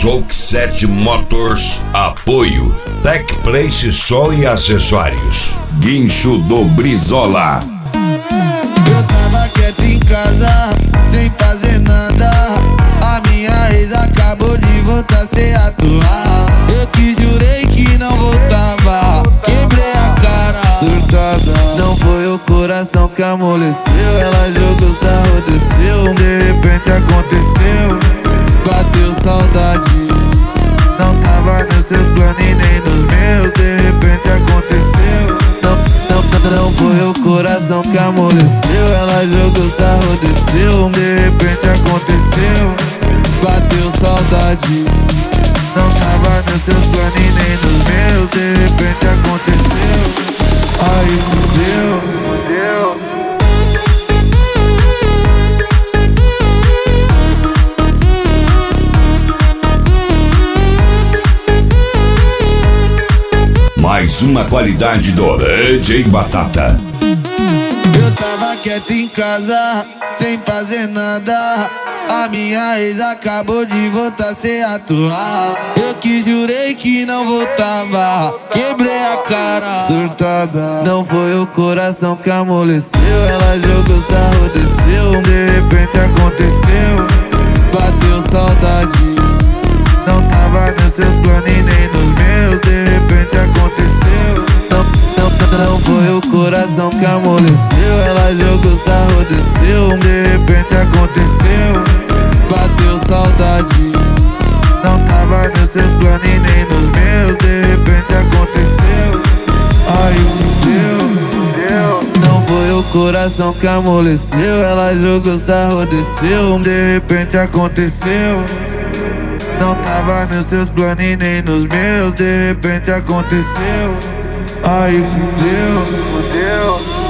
Zouk7 Motors. Apoio Tech Place Sol e Acessórios. Guincho do Brizola. Eu tava quieto em casa, sem fazer nada. A minha ex acabou de voltar sem atuar. Eu que jurei que não voltava, quebrei a cara, surtada. Não foi o coração que amoleceu, ela jogou sarro, desceu. De repente aconteceu, bateu saudade. Não tava nos seus planos e nem nos meus. De repente aconteceu. Não foi o coração que amoleceu, ela jogou sarro, desceu. De repente aconteceu, bateu saudade. Não tava nos seus planos e nem nos meus. De repente aconteceu, aí fudeu. Mais uma qualidade do DJ Batata. Eu tava quieto em casa, sem fazer nada. A minha ex acabou de voltar sem atuar. Eu que jurei que não voltava, quebrei a cara, surtada. Não foi o coração que amoleceu, ela jogou sarro, desceu. De repente aconteceu, bateu saudade. Não tava nos seus planos e nem nos meus. De repente aconteceu. Não foi o coração que amoleceu, ela jogou sarro, desceu. De repente aconteceu, bateu saudade. Não tava nos seus planos e nem nos meus. De repente aconteceu, aí fudeu. Não foi o coração que amoleceu, ela jogou sarro, desceu. De repente aconteceu. Não tava nos seus planos e nem nos meus. De repente aconteceu, aí fudeu.